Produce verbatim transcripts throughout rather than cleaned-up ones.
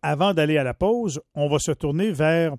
avant d'aller à la pause, on va se tourner vers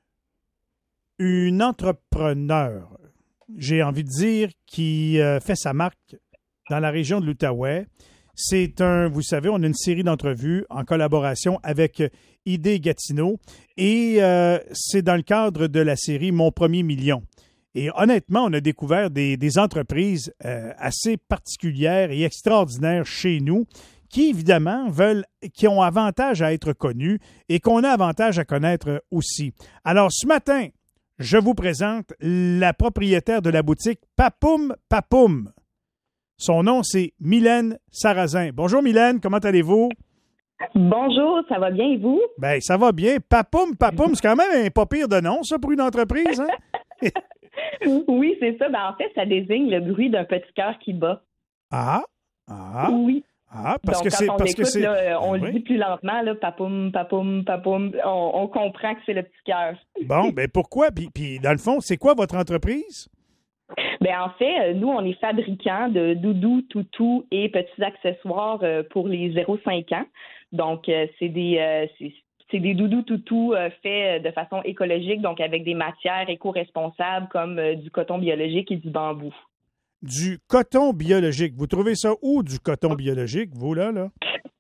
une entrepreneur, j'ai envie de dire, qui euh, fait sa marque dans la région de l'Outaouais. C'est un, vous savez, on a une série d'entrevues en collaboration avec Idée Gatineau et euh, c'est dans le cadre de la série Mon premier million. Et honnêtement, on a découvert des, des entreprises euh, assez particulières et extraordinaires chez nous qui, évidemment, veulent, qui ont avantage à être connues et qu'on a avantage à connaître aussi. Alors, ce matin, je vous présente la propriétaire de la boutique Papoum Papoum. Son nom, c'est Mylène Sarrazin. Bonjour Mylène, comment allez-vous? Bonjour, ça va bien et vous? Bien, ça va bien. Papoum Papoum, c'est quand même un pas pire de nom, ça, pour une entreprise, hein? Oui, c'est ça. Ben, en fait, ça désigne le bruit d'un petit cœur qui bat. Ah, ah. Oui. Ah, parce Donc, que quand c'est on parce l'écoute, que c'est là, on oui. le dit plus lentement, là, papoum, papoum, papoum, on, on comprend que c'est le petit cœur. Bon, ben pourquoi? Puis, puis dans le fond, c'est quoi votre entreprise? Ben en fait, nous, on est fabricants de doudous, toutous et petits accessoires pour les zéro à cinq ans. Donc, c'est des euh, c'est, c'est des doudous, toutous euh, faits de façon écologique, donc avec des matières éco-responsables comme euh, du coton biologique et du bambou. Du coton biologique. Vous trouvez ça où, du coton biologique, vous, là, là?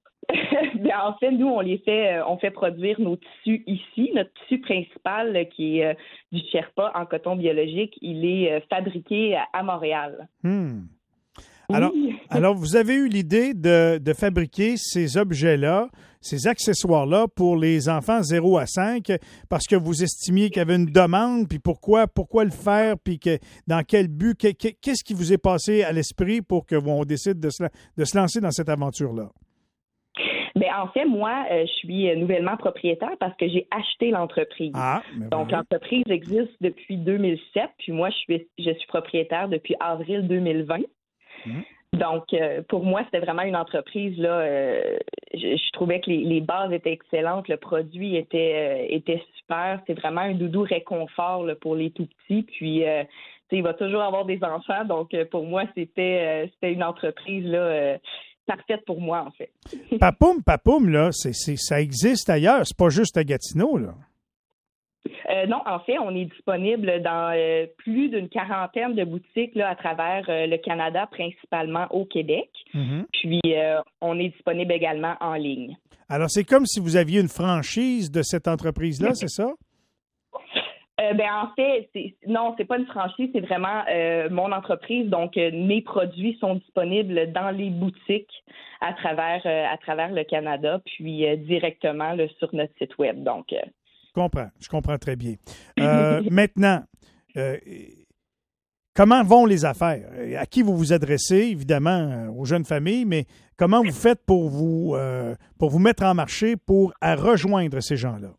Bien, en fait, nous, on les fait, on fait produire nos tissus ici. Notre tissu principal, qui est euh, du Sherpa en coton biologique, il est euh, fabriqué à Montréal. Hmm. Alors, Oui. alors, vous avez eu l'idée de, de fabriquer ces objets-là, ces accessoires-là pour les enfants zéro à cinq parce que vous estimiez qu'il y avait une demande, puis pourquoi, pourquoi le faire, puis que, dans quel but, que, que, qu'est-ce qui vous est passé à l'esprit pour que on décide de se, de se lancer dans cette aventure-là? Bien, en fait, moi, euh, je suis nouvellement propriétaire parce que j'ai acheté l'entreprise. Ah, mais Donc, oui. l'entreprise existe depuis deux mille sept, puis moi, je suis, je suis propriétaire depuis avril deux mille vingt. Mmh. Donc, euh, pour moi, c'était vraiment une entreprise, là, euh, je, je trouvais que les, les bases étaient excellentes, le produit était, euh, était super. C'est vraiment un doudou réconfort là, pour les tout-petits. Puis, euh, il va toujours avoir des enfants. Donc, euh, pour moi, c'était, euh, c'était une entreprise là, euh, parfaite pour moi, en fait. Papoum, Papoum, là, c'est, c'est, ça existe ailleurs. C'est pas juste à Gatineau, là. Euh, non, en fait, on est disponible dans euh, plus d'une quarantaine de boutiques là, à travers euh, le Canada, principalement au Québec. Mm-hmm. Puis, euh, on est disponible également en ligne. Alors, c'est comme si vous aviez une franchise de cette entreprise-là, c'est ça? Euh, ben en fait, c'est, non, c'est pas une franchise, c'est vraiment euh, mon entreprise. Donc, euh, mes produits sont disponibles dans les boutiques à travers euh, à travers le Canada, puis euh, directement là, sur notre site web. Donc, euh... je comprends, je comprends très bien. Euh, maintenant, euh, comment vont les affaires? À qui vous vous adressez, évidemment, aux jeunes familles, mais comment vous faites pour vous euh, pour vous mettre en marché pour à rejoindre ces gens-là?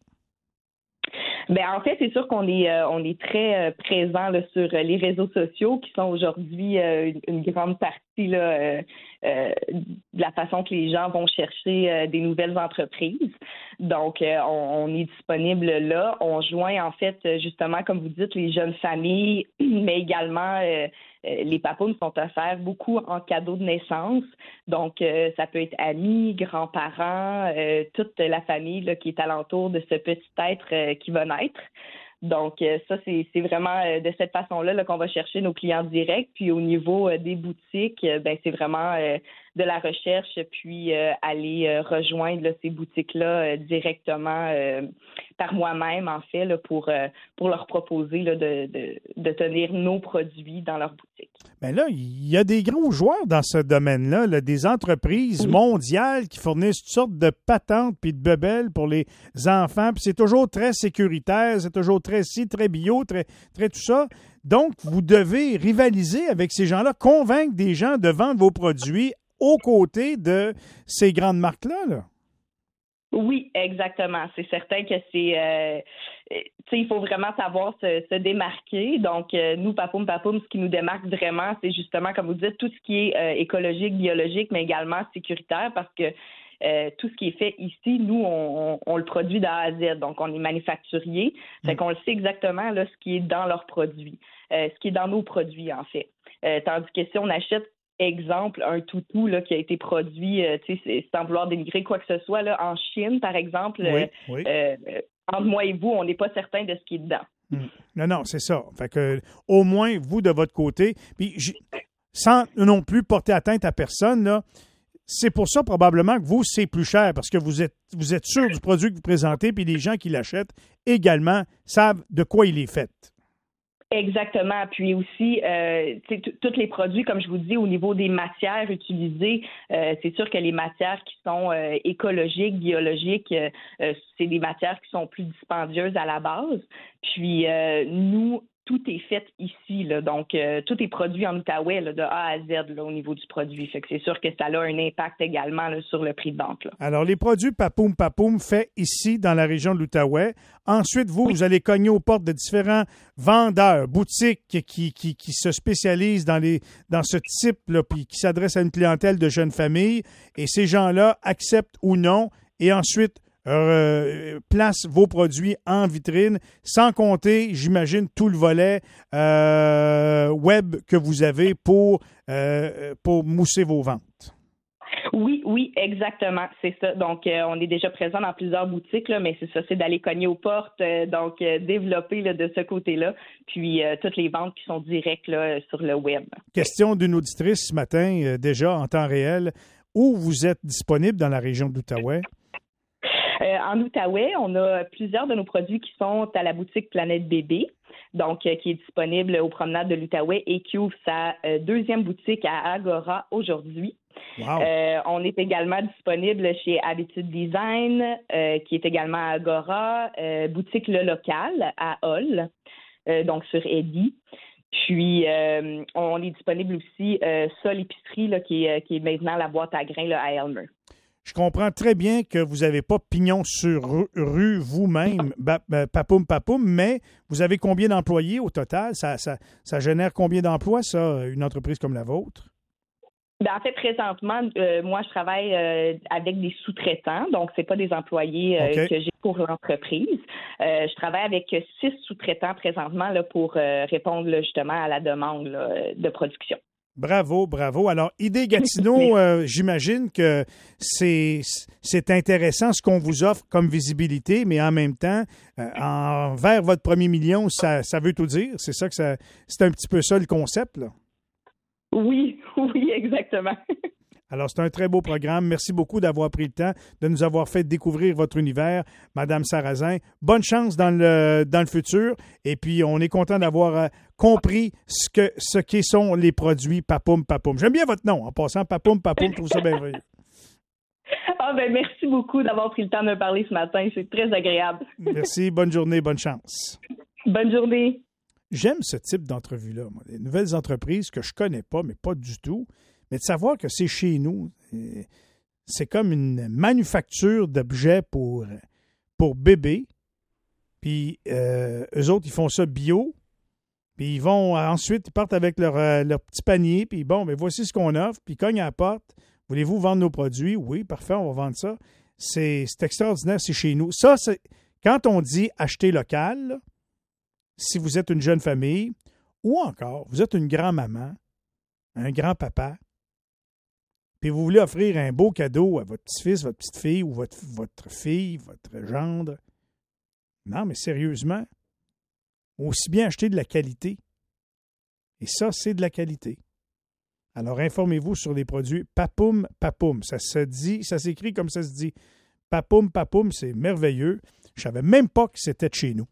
Ben en fait, c'est sûr qu'on est euh, on est très euh, présent là, sur les réseaux sociaux qui sont aujourd'hui euh, une, une grande partie là, euh, euh, de la façon que les gens vont chercher euh, des nouvelles entreprises. Donc, euh, on, on est disponible là. On joint en fait justement, comme vous dites, les jeunes familles, mais également euh, les papounes sont offerts beaucoup en cadeau de naissance. Donc, euh, ça peut être amis, grands-parents, euh, toute la famille là, qui est alentour de ce petit être euh, qui va naître. Donc, euh, ça, c'est, c'est vraiment euh, de cette façon-là là, qu'on va chercher nos clients directs. Puis, au niveau euh, des boutiques, euh, ben, c'est vraiment euh, de la recherche, puis euh, aller euh, rejoindre là, ces boutiques-là euh, directement euh, par moi-même, en fait, là, pour, euh, pour leur proposer là, de, de, de tenir nos produits dans leur boutique. Bien là, il y a des gros joueurs dans ce domaine-là, là, des entreprises Oui. mondiales qui fournissent toutes sortes de patentes puis de bebelles pour les enfants. Puis c'est toujours très sécuritaire, c'est toujours très ci, très bio, très, très tout ça. Donc, vous devez rivaliser avec ces gens-là, convaincre des gens de vendre vos produits aux côtés de ces grandes marques-là, là. Oui, exactement. C'est certain que c'est, euh, tu sais, il faut vraiment savoir se, se démarquer. Donc, euh, nous, Papoum Papoum, ce qui nous démarque vraiment, c'est justement, comme vous dites, tout ce qui est euh, écologique, biologique, mais également sécuritaire, parce que euh, tout ce qui est fait ici, nous, on, on, on le produit de A à Z. Donc, on est manufacturier. Fait qu'on le sait exactement là, ce qui est dans leurs produits, euh, ce qui est dans nos produits, en fait. Euh, tandis que si on achète exemple, un toutou là, qui a été produit, euh, tu sais, sans vouloir dénigrer quoi que ce soit, là, en Chine, par exemple, oui, euh, oui. Euh, entre moi et vous, on n'est pas certain de ce qui est dedans. Hum. Non, non, c'est ça. Fait que, au moins, vous, de votre côté, puis sans non plus porter atteinte à personne, là, c'est pour ça probablement que vous, c'est plus cher, parce que vous êtes, vous êtes sûr du produit que vous présentez, puis les gens qui l'achètent également savent de quoi il est fait. Exactement. Puis aussi, euh, tous les produits, comme je vous dis, au niveau des matières utilisées, euh, c'est sûr que les matières qui sont euh, écologiques, biologiques, euh, c'est des matières qui sont plus dispendieuses à la base. Puis euh, nous, tout est fait ici, là. Donc euh, tout est produit en Outaouais, là, de A à Z là, au niveau du produit. Fait que c'est sûr que ça a un impact également là, sur le prix de vente. Là. Alors, les produits Papoum Papoum faits ici dans la région de l'Outaouais. Ensuite, vous, oui. vous allez cogner aux portes de différents vendeurs, boutiques qui, qui, qui se spécialisent dans, les, dans ce type, là, puis qui s'adressent à une clientèle de jeunes familles. Et ces gens-là acceptent ou non. Et ensuite, Euh, place vos produits en vitrine, sans compter, j'imagine, tout le volet euh, web que vous avez pour, euh, pour mousser vos ventes. Oui, oui, exactement, c'est ça. Donc, euh, on est déjà présent dans plusieurs boutiques, là, mais c'est ça, c'est d'aller cogner aux portes, euh, donc euh, développer là, de ce côté-là, puis euh, toutes les ventes qui sont directes là, sur le web. Question d'une auditrice ce matin, euh, déjà en temps réel, où vous êtes disponible dans la région de l'Outaouais? Euh, en Outaouais, on a plusieurs de nos produits qui sont à la boutique Planète Bébé, donc euh, qui est disponible aux promenades de l'Outaouais et qui ouvre sa euh, deuxième boutique à Agora aujourd'hui. Wow. Euh, on est également disponible chez Habitude Design, euh, qui est également à Agora, euh, boutique Le Local à Hull, euh, donc sur Eddy. Puis, euh, on est disponible aussi euh, Sol Épicerie, là, qui, est, qui est maintenant la boîte à grains là, à Elmer. Je comprends très bien que vous n'avez pas pignon sur rue vous-même, papoum, papoum, mais vous avez combien d'employés au total? Ça, ça, ça génère combien d'emplois, ça, une entreprise comme la vôtre? Bien, en fait, présentement, euh, moi, je travaille euh, avec des sous-traitants, donc c'est pas des employés euh, okay. que j'ai pour l'entreprise. Euh, je travaille avec six sous-traitants présentement là, pour euh, répondre là, justement à la demande là, de production. Bravo, bravo. Alors, Idée Gatineau, euh, j'imagine que c'est, c'est intéressant ce qu'on vous offre comme visibilité, mais en même temps, euh, envers votre premier million, ça, ça veut tout dire. C'est ça que ça, c'est un petit peu ça le concept, là. Oui, oui, exactement. Alors, c'est un très beau programme. Merci beaucoup d'avoir pris le temps de nous avoir fait découvrir votre univers, Madame Sarrazin. Bonne chance dans le, dans le futur. Et puis, on est content d'avoir euh, compris ce que ce qui sont les produits Papoum Papoum. J'aime bien votre nom. En passant, Papoum Papoum, je trouve ça merveilleux. Ah ben merci beaucoup d'avoir pris le temps de me parler ce matin. C'est très agréable. Merci. Bonne journée. Bonne chance. Bonne journée. J'aime ce type d'entrevue-là. Moi. Des nouvelles entreprises que je connais pas, mais pas du tout. Mais de savoir que c'est chez nous, c'est comme une manufacture d'objets pour, pour bébés. Puis euh, eux autres, ils font ça bio. Puis ils vont ensuite, ils partent avec leur, euh, leur petit panier. Puis bon, mais voici ce qu'on offre. Puis ils cognent à la porte. Voulez-vous vendre nos produits? Oui, parfait, on va vendre ça. C'est, c'est extraordinaire, c'est chez nous. Ça, c'est quand on dit acheter local, là, si vous êtes une jeune famille, ou encore, vous êtes une grand-maman, un grand-papa, puis vous voulez offrir un beau cadeau à votre petit-fils, votre petite-fille ou votre, votre fille, votre gendre. Non, mais sérieusement, aussi bien acheter de la qualité. Et ça, c'est de la qualité. Alors, informez-vous sur les produits Papoum Papoum. Ça se dit, ça s'écrit comme ça se dit. Papoum Papoum, c'est merveilleux. Je ne savais même pas que c'était de chez nous.